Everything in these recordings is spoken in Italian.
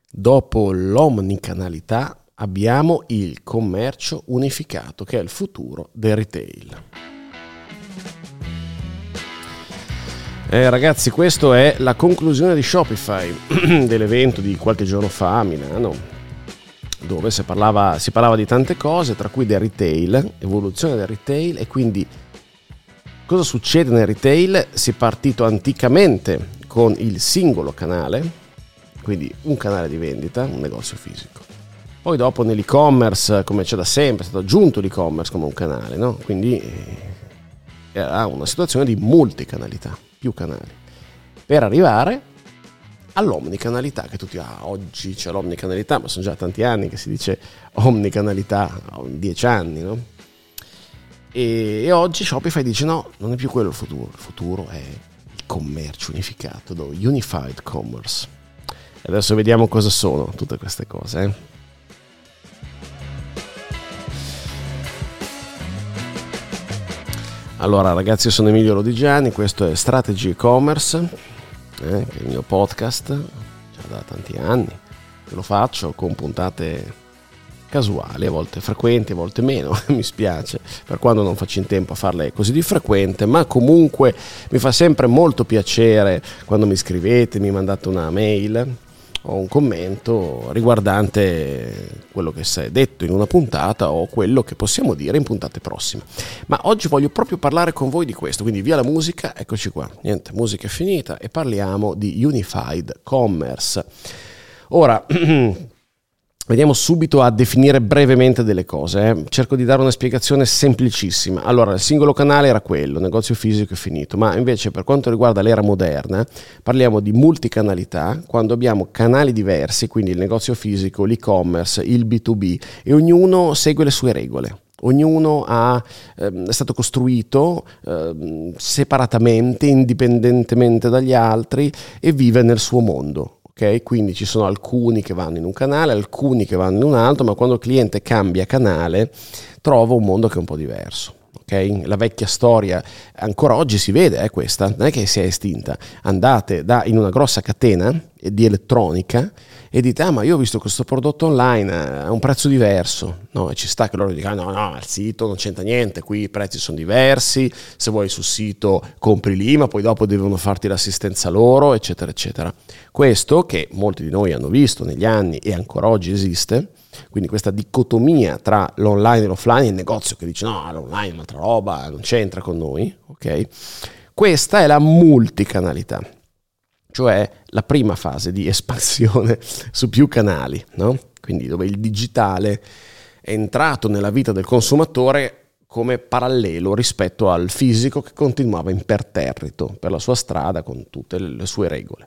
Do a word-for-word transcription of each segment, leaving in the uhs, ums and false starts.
Dopo l'omnicanalità abbiamo il commercio unificato, che è il futuro del retail. Eh, ragazzi, questa è la conclusione di Shopify, dell'evento di qualche giorno fa a Milano, dove si parlava, si parlava di tante cose, tra cui del retail, evoluzione del retail, e quindi cosa succede nel retail. Si è partito anticamente con il singolo canale, quindi un canale di vendita, un negozio fisico. Poi dopo nell'e-commerce, come c'è da sempre, è stato aggiunto l'e-commerce come un canale, no? Quindi era una situazione di multicanalità, più canali, per arrivare all'omnicanalità, che tutti, ah, oggi c'è l'omnicanalità, ma sono già tanti anni che si dice omnicanalità, dieci anni, no? E, e oggi Shopify dice no, non è più quello il futuro, il futuro è il commercio unificato, no? Unified Commerce. Adesso vediamo cosa sono tutte queste cose. Eh? Allora ragazzi, io sono Emilio Lodigiani, questo è Strategy E-Commerce, eh, che è il mio podcast, già da tanti anni che lo faccio con puntate casuali, a volte frequenti, a volte meno, mi spiace per quando non faccio in tempo a farle così di frequente, ma comunque mi fa sempre molto piacere quando mi scrivete, mi mandate una mail o un commento riguardante quello che si è detto in una puntata o quello che possiamo dire in puntate prossime. Ma oggi voglio proprio parlare con voi di questo, quindi via la musica, eccoci qua, niente, musica è finita e parliamo di Unified Commerce. Ora vediamo subito a definire brevemente delle cose, eh. Cerco di dare una spiegazione semplicissima. Allora, il singolo canale era quello, negozio fisico è finito, ma invece per quanto riguarda l'era moderna parliamo di multicanalità, quando abbiamo canali diversi, quindi il negozio fisico, l'e-commerce, il B due B, e ognuno segue le sue regole. Ognuno ha, ehm, è stato costruito ehm, separatamente, indipendentemente dagli altri, e vive nel suo mondo. Okay? Quindi ci sono alcuni che vanno in un canale, alcuni che vanno in un altro, ma quando il cliente cambia canale trova un mondo che è un po' diverso. Okay? La vecchia storia ancora oggi si vede, è questa, non è che si è estinta. Andate da, in una grossa catena di elettronica e dite ah ma io ho visto questo prodotto online a un prezzo diverso, no? E ci sta che loro dicano no no al sito non c'entra niente, qui i prezzi sono diversi, se vuoi sul sito compri lì ma poi dopo devono farti l'assistenza loro, eccetera eccetera. Questo che molti di noi hanno visto negli anni e ancora oggi esiste, quindi questa dicotomia tra l'online e l'offline, il negozio che dice no l'online è un'altra roba, non c'entra con noi, ok? Questa è la multicanalità, cioè la prima fase di espansione su più canali, no? Quindi dove il digitale è entrato nella vita del consumatore come parallelo rispetto al fisico che continuava imperterrito per la sua strada con tutte le sue regole.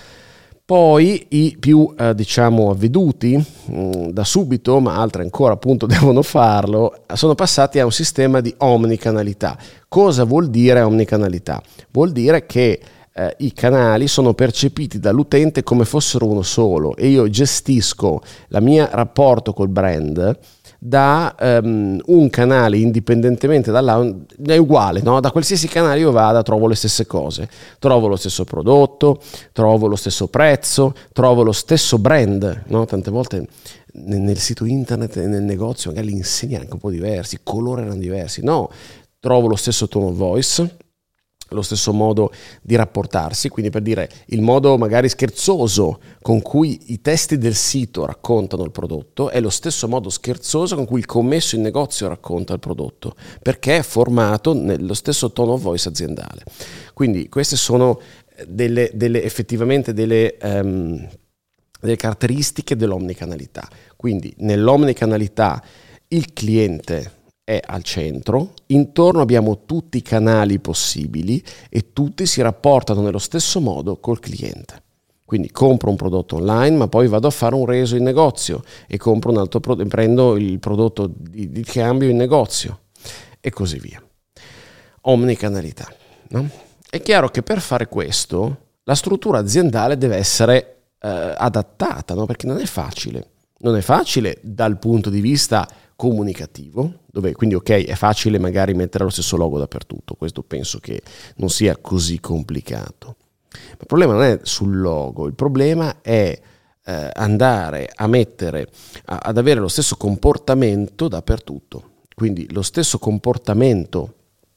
Poi i più eh, diciamo avveduti mh, da subito, ma altri ancora appunto devono farlo, sono passati a un sistema di omnicanalità. Cosa vuol dire omnicanalità? Vuol dire che eh, i canali sono percepiti dall'utente come fossero uno solo e io gestisco il mio rapporto col brand da um, un canale indipendentemente dall'altro, è uguale, no? Da qualsiasi canale io vada trovo le stesse cose, trovo lo stesso prodotto, trovo lo stesso prezzo, trovo lo stesso brand, no? Tante volte nel, nel sito internet e nel negozio magari le insegne anche un po' diversi, i colori erano diversi, no, trovo lo stesso tone of voice, lo stesso modo di rapportarsi, quindi per dire il modo magari scherzoso con cui i testi del sito raccontano il prodotto è lo stesso modo scherzoso con cui il commesso in negozio racconta il prodotto, perché è formato nello stesso tone of voice aziendale. Quindi queste sono delle, delle effettivamente delle, um, delle caratteristiche dell'omnicanalità. Quindi nell'omnicanalità il cliente è al centro, intorno abbiamo tutti i canali possibili e tutti si rapportano nello stesso modo col cliente. Quindi compro un prodotto online, ma poi vado a fare un reso in negozio e compro un altro prodotto, prendo il prodotto di, di cambio in negozio e così via. Omnicanalità, no? È chiaro che per fare questo la struttura aziendale deve essere eh, adattata, no? Perché non è facile. Non è facile dal punto di vista comunicativo, dove quindi ok è facile magari mettere lo stesso logo dappertutto, questo penso che non sia così complicato. Ma il problema non è sul logo, il problema è eh, andare a mettere, a, ad avere lo stesso comportamento dappertutto. Quindi lo stesso comportamento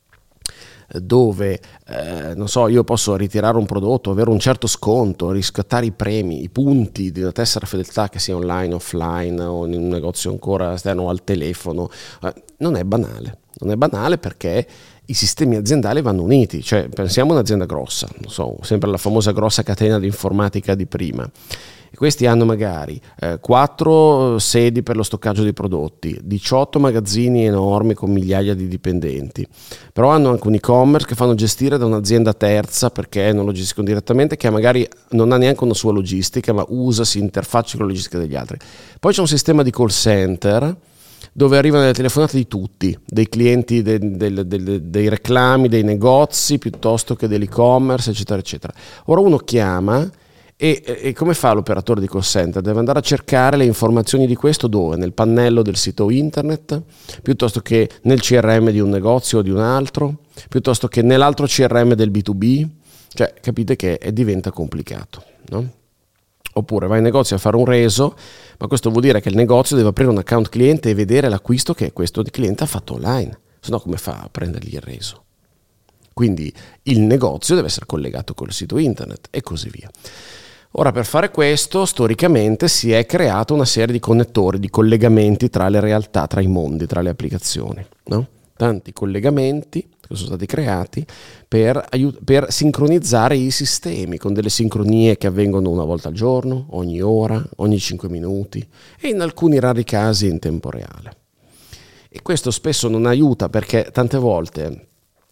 dove, eh, non so, io posso ritirare un prodotto, avere un certo sconto, riscattare i premi, i punti di una tessera fedeltà, che sia online, offline o in un negozio ancora esterno o al telefono, eh, non è banale. Non è banale perché i sistemi aziendali vanno uniti, cioè pensiamo a un'azienda grossa, non so, sempre la famosa grossa catena di informatica di prima. E questi hanno magari eh, quattro sedi per lo stoccaggio dei prodotti, diciotto magazzini enormi con migliaia di dipendenti, però hanno anche un e-commerce che fanno gestire da un'azienda terza perché non lo gestiscono direttamente, che magari non ha neanche una sua logistica ma usa, si interfaccia con la logistica degli altri. Poi c'è un sistema di call center dove arrivano le telefonate di tutti, dei clienti, de, de, de, de, dei reclami, dei negozi, piuttosto che dell'e-commerce, eccetera, eccetera. Ora uno chiama e, e come fa l'operatore di call center? Deve andare a cercare le informazioni di questo dove? Nel pannello del sito internet, piuttosto che nel C R M di un negozio o di un altro, piuttosto che nell'altro C R M del B due B. Cioè, capite che diventa complicato, no? Oppure vai in negozio a fare un reso, ma questo vuol dire che il negozio deve aprire un account cliente e vedere l'acquisto che questo cliente ha fatto online, se no come fa a prendergli il reso? Quindi il negozio deve essere collegato col sito internet e così via. Ora, per fare questo, storicamente si è creata una serie di connettori, di collegamenti tra le realtà, tra i mondi, tra le applicazioni, no? Tanti collegamenti che sono stati creati per, aiut- per sincronizzare i sistemi con delle sincronie che avvengono una volta al giorno, ogni ora, ogni cinque minuti e in alcuni rari casi in tempo reale. E questo spesso non aiuta perché tante volte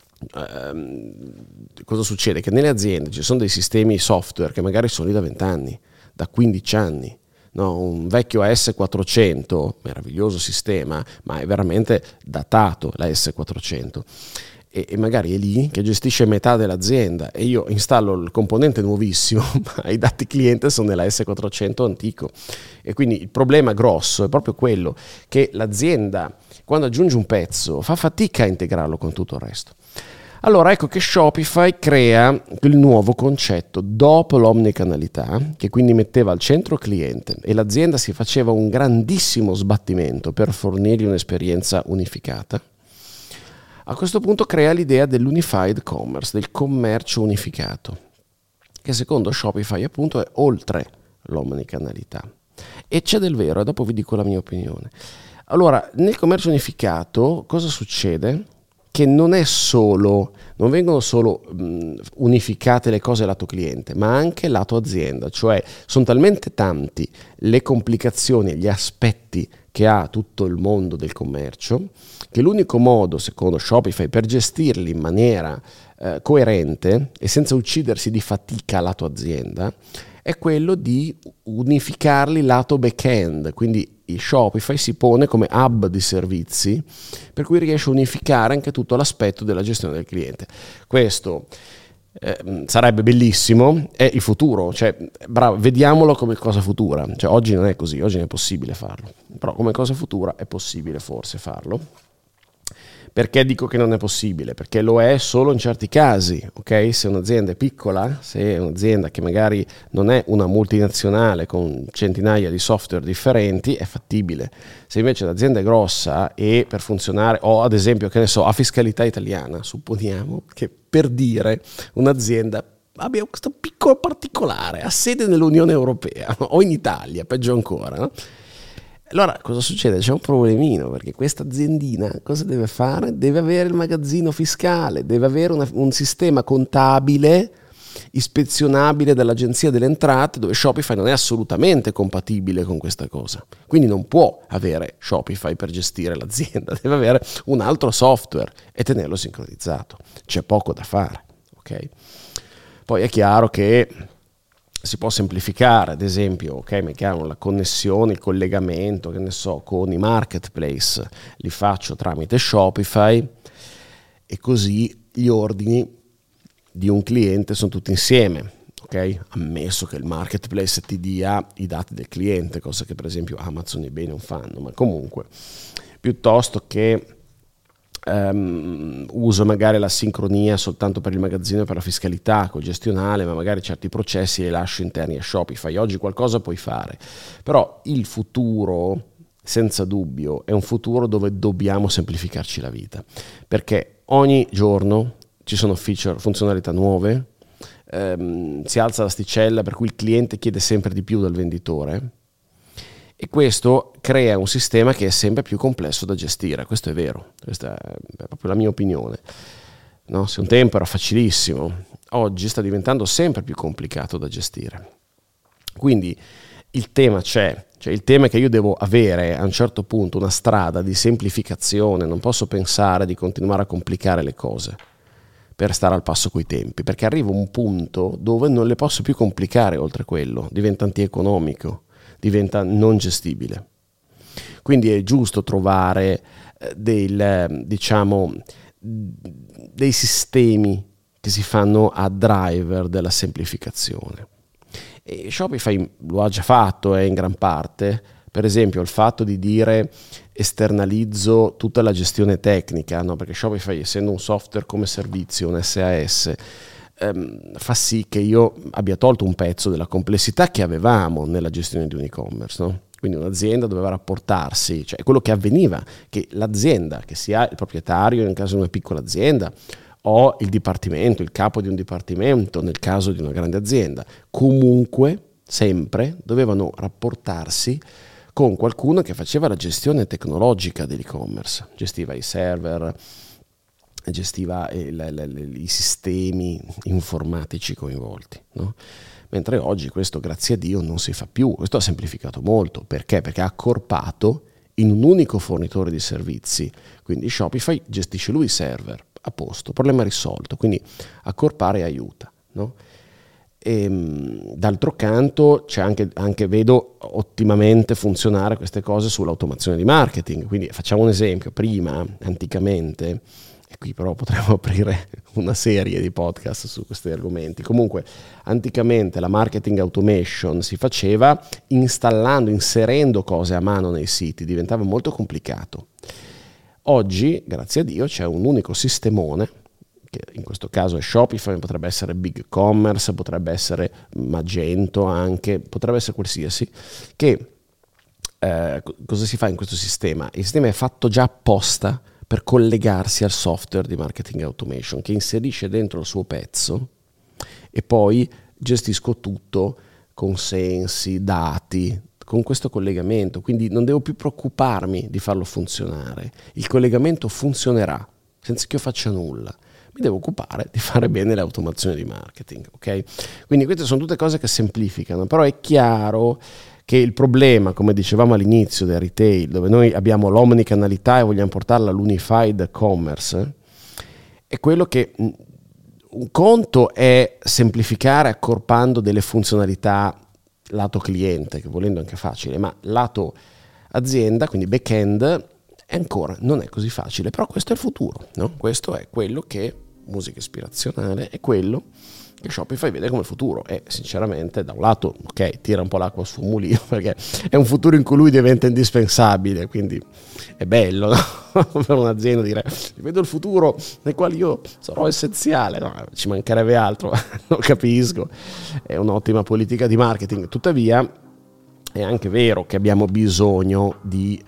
ehm, cosa succede? Che nelle aziende ci sono dei sistemi software che magari sono lì da venti anni, da quindici anni. No, un vecchio A S quattrocento, meraviglioso sistema, ma è veramente datato la S quattrocento e, e magari è lì che gestisce metà dell'azienda e io installo il componente nuovissimo, ma i dati cliente sono nella S quattrocento antico e quindi il problema grosso è proprio quello che l'azienda quando aggiunge un pezzo fa fatica a integrarlo con tutto il resto. Allora ecco che Shopify crea il nuovo concetto dopo l'omnicanalità, che quindi metteva al centro il cliente e l'azienda si faceva un grandissimo sbattimento per fornirgli un'esperienza unificata. A questo punto crea l'idea dell'unified commerce, del commercio unificato, che secondo Shopify appunto è oltre l'omnicanalità. E c'è del vero, e dopo vi dico la mia opinione. Allora, nel commercio unificato cosa succede? Che non è solo, non vengono solo mh, unificate le cose lato cliente, ma anche lato azienda, cioè sono talmente tanti le complicazioni, gli aspetti che ha tutto il mondo del commercio, che l'unico modo, secondo Shopify, per gestirli in maniera eh, coerente e senza uccidersi di fatica lato azienda, è quello di unificarli lato back-end, quindi Shopify si pone come hub di servizi per cui riesce a unificare anche tutto l'aspetto della gestione del cliente. Questo eh, sarebbe bellissimo, è il futuro, cioè bravo, vediamolo come cosa futura, cioè oggi non è così, oggi non è possibile farlo, però come cosa futura è possibile forse farlo. Perché dico che non è possibile? Perché lo è solo in certi casi, ok? Se un'azienda è piccola, se è un'azienda che magari non è una multinazionale con centinaia di software differenti, è fattibile. Se invece l'azienda è grossa e per funzionare, o ad esempio, che ne so, ha fiscalità italiana, supponiamo che per dire un'azienda abbia questo piccolo particolare, ha sede nell'Unione Europea o in Italia, peggio ancora, no? Allora cosa succede? C'è un problemino perché questa aziendina cosa deve fare? Deve avere il magazzino fiscale, deve avere una, un sistema contabile ispezionabile dall'Agenzia delle Entrate dove Shopify non è assolutamente compatibile con questa cosa. Quindi non può avere Shopify per gestire l'azienda, deve avere un altro software e tenerlo sincronizzato. C'è poco da fare, ok? Poi è chiaro che si può semplificare, ad esempio, ok, mettiamo la connessione, il collegamento, che ne so, con i marketplace, li faccio tramite Shopify e così gli ordini di un cliente sono tutti insieme, ok? Ammesso che il marketplace ti dia i dati del cliente, cosa che per esempio Amazon e eBay non fanno, ma comunque, piuttosto che Um, uso magari la sincronia soltanto per il magazzino e per la fiscalità col gestionale, ma magari certi processi li lascio interni a Shopify. Oggi qualcosa puoi fare, però il futuro senza dubbio è un futuro dove dobbiamo semplificarci la vita, perché ogni giorno ci sono feature, funzionalità nuove, um, si alza l'asticella per cui il cliente chiede sempre di più dal venditore. E questo crea un sistema che è sempre più complesso da gestire, questo è vero, questa è proprio la mia opinione. No? Se un tempo era facilissimo, oggi sta diventando sempre più complicato da gestire. Quindi il tema c'è, cioè il tema è che io devo avere a un certo punto una strada di semplificazione, non posso pensare di continuare a complicare le cose per stare al passo coi tempi, perché arriva un punto dove non le posso più complicare oltre quello, diventa antieconomico, diventa non gestibile. Quindi è giusto trovare eh, del, diciamo, dei sistemi che si fanno a driver della semplificazione. E Shopify lo ha già fatto eh, in gran parte. Per esempio il fatto di dire esternalizzo tutta la gestione tecnica, no? Perché Shopify, essendo un software come servizio, un S A S, fa sì che io abbia tolto un pezzo della complessità che avevamo nella gestione di un e-commerce, no? Quindi un'azienda doveva rapportarsi, cioè quello che avveniva, che l'azienda, che sia il proprietario nel caso di una piccola azienda o il dipartimento, il capo di un dipartimento nel caso di una grande azienda, comunque sempre dovevano rapportarsi con qualcuno che faceva la gestione tecnologica dell'e-commerce, gestiva i server, gestiva il, il, i sistemi informatici coinvolti, no? Mentre oggi questo, grazie a Dio, non si fa più. Questo ha semplificato molto. Perché? Perché ha accorpato in un unico fornitore di servizi. Quindi Shopify gestisce lui i server, a posto, problema risolto. Quindi accorpare aiuta, no? E, d'altro canto c'è anche, anche vedo ottimamente funzionare queste cose sull'automazione di marketing. Quindi facciamo un esempio: prima, anticamente, e qui però potremmo aprire una serie di podcast su questi argomenti. Comunque, anticamente la marketing automation si faceva installando, inserendo cose a mano nei siti, diventava molto complicato. Oggi, grazie a Dio, c'è un unico sistemone, che in questo caso è Shopify, potrebbe essere BigCommerce, potrebbe essere Magento anche, potrebbe essere qualsiasi, che eh, cosa si fa in questo sistema? Il sistema è fatto già apposta per collegarsi al software di marketing automation, che inserisce dentro il suo pezzo e poi gestisco tutto, consensi, dati, con questo collegamento. Quindi non devo più preoccuparmi di farlo funzionare. Il collegamento funzionerà senza che io faccia nulla. Mi devo occupare di fare bene le automazioni di marketing, ok? Quindi queste sono tutte cose che semplificano, però è chiaro che il problema, come dicevamo all'inizio del retail, dove noi abbiamo l'omnicanalità e vogliamo portarla all'unified commerce, è quello che un conto è semplificare accorpando delle funzionalità lato cliente, che volendo è anche facile, ma lato azienda, quindi back-end, è ancora non è così facile, però questo è il futuro, no? Questo è quello che musica ispirazionale, è quello che Shopify vede come futuro. E sinceramente, da un lato, ok, tira un po' l'acqua sul mulino, perché è un futuro in cui lui diventa indispensabile, quindi è bello, no? Per un'azienda dire vedo il futuro nel quale io sarò essenziale. No, ci mancherebbe altro, lo capisco, è un'ottima politica di marketing. Tuttavia è anche vero che abbiamo bisogno di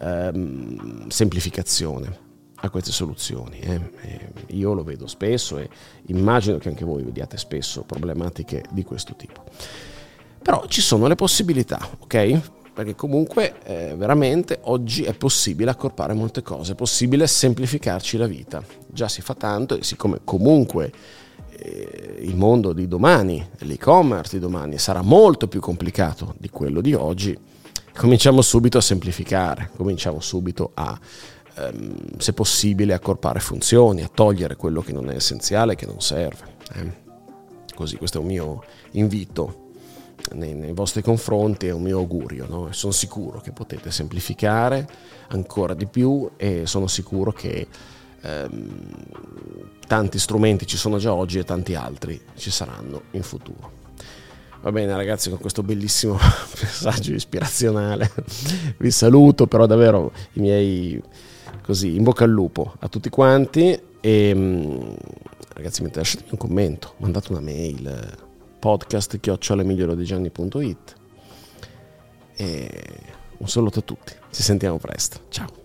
ehm, semplificazione a queste soluzioni. Eh. Io lo vedo spesso e immagino che anche voi vediate spesso problematiche di questo tipo. Però ci sono le possibilità, ok? Perché comunque eh, veramente oggi è possibile accorpare molte cose, è possibile semplificarci la vita. Già si fa tanto e siccome comunque eh, il mondo di domani, l'e-commerce di domani sarà molto più complicato di quello di oggi, cominciamo subito a semplificare, cominciamo subito a se possibile accorpare funzioni, a togliere quello che non è essenziale, che non serve. Eh. Così, questo è un mio invito nei, nei vostri confronti, è un mio augurio, no? Sono sicuro che potete semplificare ancora di più e sono sicuro che ehm, tanti strumenti ci sono già oggi e tanti altri ci saranno in futuro. Va bene ragazzi, con questo bellissimo messaggio ispirazionale vi saluto, però davvero i miei Così, in bocca al lupo a tutti quanti e ragazzi, lasciatemi un commento, mandate una mail, podcast chiocciola emiliolodigiani punto it, e un saluto a tutti, ci sentiamo presto, ciao.